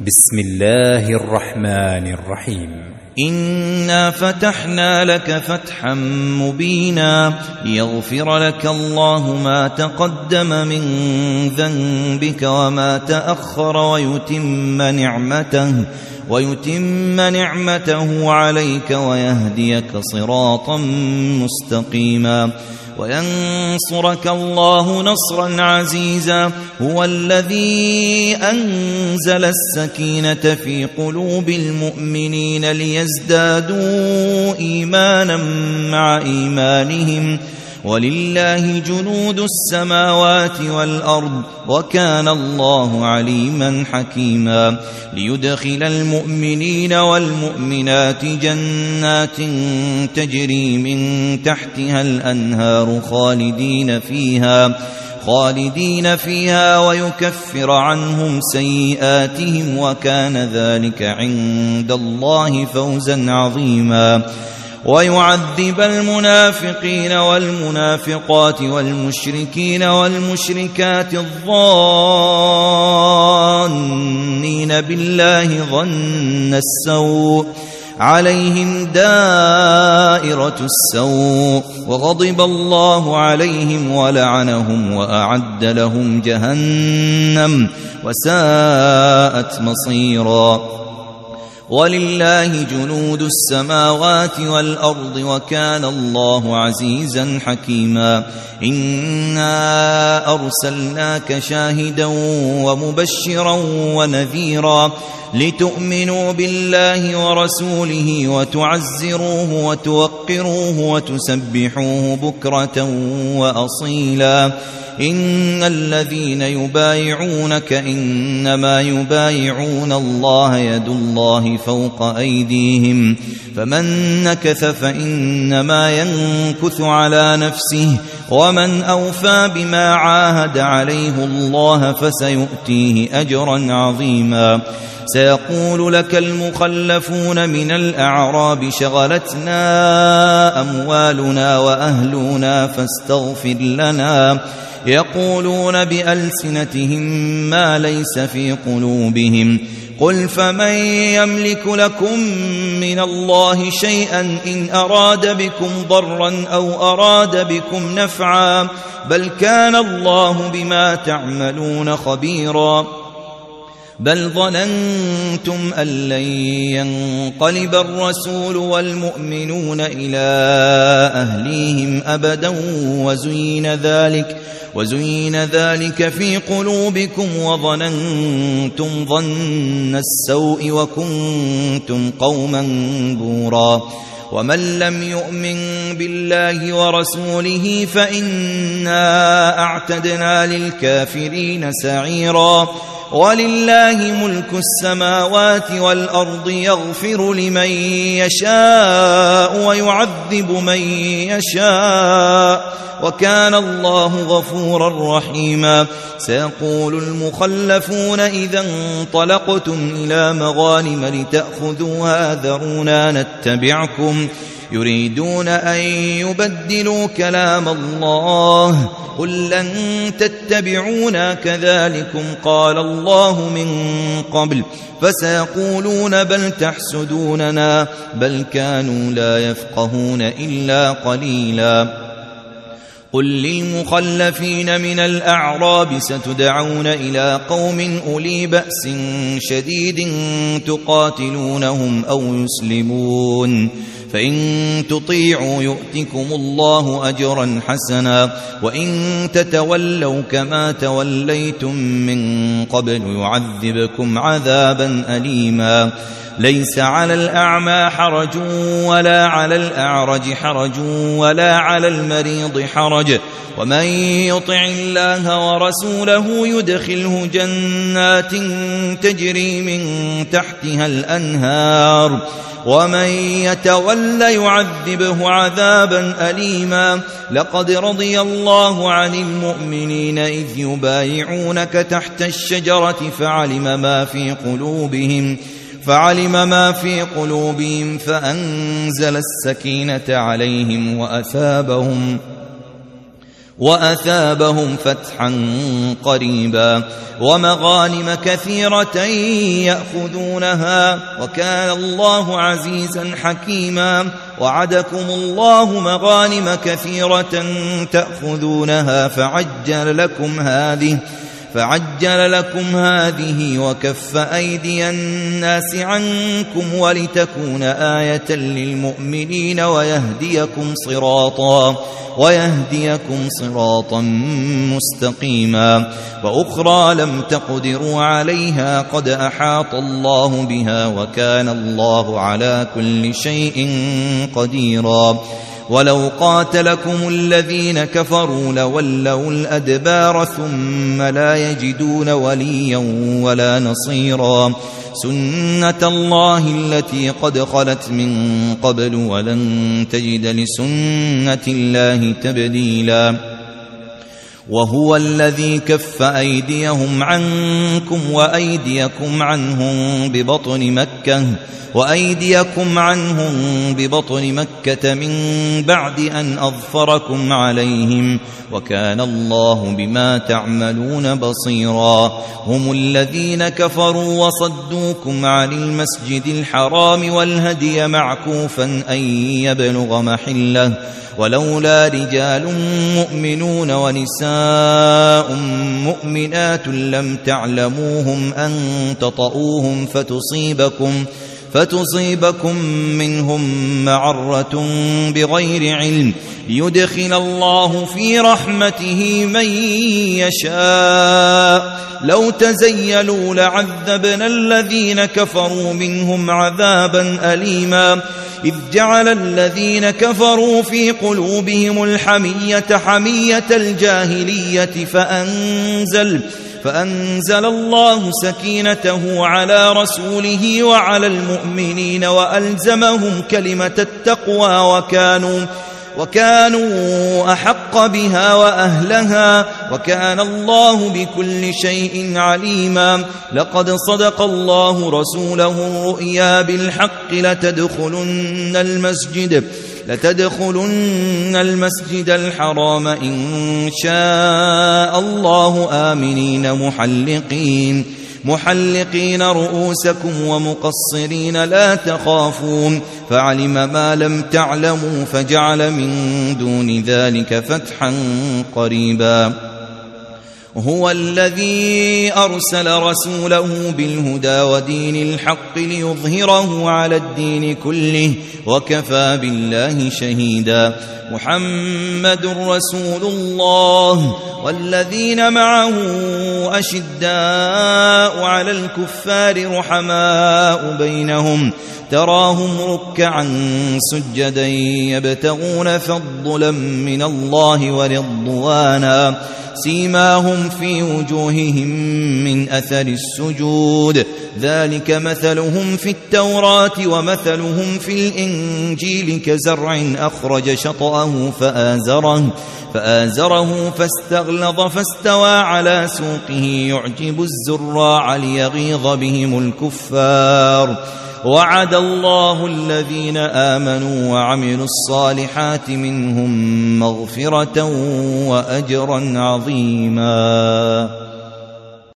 بسم الله الرحمن الرحيم. إنا فتحنا لك فتحا مبينا ليغفر لك الله ما تقدم من ذنبك وما تأخر ويتم نعمته عليك ويهديك صراطا مستقيما وينصرك الله نصرا عزيزا. هو الذي أنزل السكينة في قلوب المؤمنين ليزدادوا إيمانا مع إيمانهم ولله جنود السماوات والأرض وكان الله عليما حكيما. ليدخل المؤمنين والمؤمنات جنات تجري من تحتها الأنهار خالدين فيها ويكفر عنهم سيئاتهم وكان ذلك عند الله فوزا عظيما. ويعذب المنافقين والمنافقات والمشركين والمشركات الظانين بالله ظن السوء عليهم دائرة السوء وغضب الله عليهم ولعنهم وأعد لهم جهنم وساءت مصيرا. ولله جنود السماوات والأرض وكان الله عزيزا حكيما. إنا أرسلناك شاهدا ومبشرا ونذيرا لتؤمنوا بالله ورسوله وتعزروه وتوقروه وتسبحوه بكرة وأصيلا. إن الذين يبايعونك إنما يبايعون الله يد الله فوق أيديهم فمن نكث فإنما ينكث على نفسه ومن أوفى بما عاهد عليه الله فسيؤتيه أجرا عظيما. سيقول لك المخلفون من الأعراب شغلتنا أموالنا وأهلنا فاستغفر لنا يقولون بألسنتهم ما ليس في قلوبهم قل فمن يملك لكم من الله شيئا إن أراد بكم ضرا أو أراد بكم نفعا بل كان الله بما تعملون خبيرا. بل ظننتم أن لن ينقلب الرسول والمؤمنون إلى أهليهم أبدا وزين ذلك في قلوبكم وظننتم ظن السوء وكنتم قوما بورا. ومن لم يؤمن بالله ورسوله فإنا أعتدنا للكافرين سعيرا. ولله ملك السماوات والأرض يغفر لمن يشاء ويعذب من يشاء وكان الله غفورا رحيما. سيقول المخلفون إذا انطلقتم إلى مغانم لتأخذوها ذرونا نتبعكم يريدون أن يبدلوا كلام الله قل لن تتبعونا كذلكم قال الله من قبل فسيقولون بل تحسدوننا بل كانوا لا يفقهون إلا قليلا. قل للمخلفين من الأعراب ستدعون إلى قوم أولي بأس شديد تقاتلونهم أو يسلمون فإن تطيعوا يؤتكم الله أجرا حسنا وإن تتولوا كما توليتم من قبل يعذبكم عذابا أليما. ليس على الأعمى حرج ولا على الأعرج حرج ولا على المريض حرج ومن يطع الله ورسوله يدخله جنات تجري من تحتها الأنهار ومن يتولى يعذبه عذابا أليما. لقد رضي الله عن المؤمنين إذ يبايعونك تحت الشجرة فعلم ما في قلوبهم فأنزل السكينة عليهم وأثابهم فتحا قريبا ومغانم كثيرة يأخذونها وكان الله عزيزا حكيما وعدكم الله مغانم كثيرة تأخذونها فعجل لكم هذه وكف أيدي الناس عنكم ولتكون آية للمؤمنين ويهديكم صراطا مستقيما وأخرى لم تقدروا عليها قد أحاط الله بها وكان الله على كل شيء قديرا ولو قاتلكم الذين كفروا لولوا الأدبار ثم لا يجدون وليا ولا نصيرا سنة الله التي قد خلت من قبل ولن تجد لسنة الله تبديلا وهو الذي كف أيديهم عنكم وأيديكم عنهم ببطن مكة من بعد أن أظفركم عليهم وكان الله بما تعملون بصيرا هم الذين كفروا وصدوكم عن المسجد الحرام والهدي معكوفا أن يبلغ محله ولولا رجال مؤمنون ونساء مؤمنات لم تعلموهم أن تطؤوهم فتصيبكم منهم معرة بغير علم ليدخل الله في رحمته من يشاء لو تزيلوا لعذبنا الذين كفروا منهم عذابا أليما إذ جعل الذين كفروا في قلوبهم الحمية حمية الجاهلية فأنزل الله سكينته على رسوله وعلى المؤمنين وألزمهم كلمة التقوى وكانوا أحق بها وأهلها وكان الله بكل شيء عليما لقد صدق الله رسوله الرؤيا بالحق لتدخلن المسجد الحرام إن شاء الله آمنين محلقين رؤوسكم ومقصرين لا تخافون فعلم ما لم تعلموا فجعل من دون ذلك فتحا قريبا هو الذي أرسل رسوله بالهدى ودين الحق ليظهره على الدين كله وكفى بالله شهيدا محمد رسول الله والذين معه أشداء على الكفار رحماء بينهم تراهم ركعا سجدا يبتغون فضلا من الله ورضوانا سيماهم في وجوههم من أثر السجود ذلك مثلهم في التوراة ومثلهم في الإنجيل كزرع أخرج شطأه فآزره فاستغلظ فاستوى على سوقه يعجب الزراع ليغيظ بهم الكفار وعد الله الذين آمنوا وعملوا الصالحات منهم مغفرة وأجرا عظيما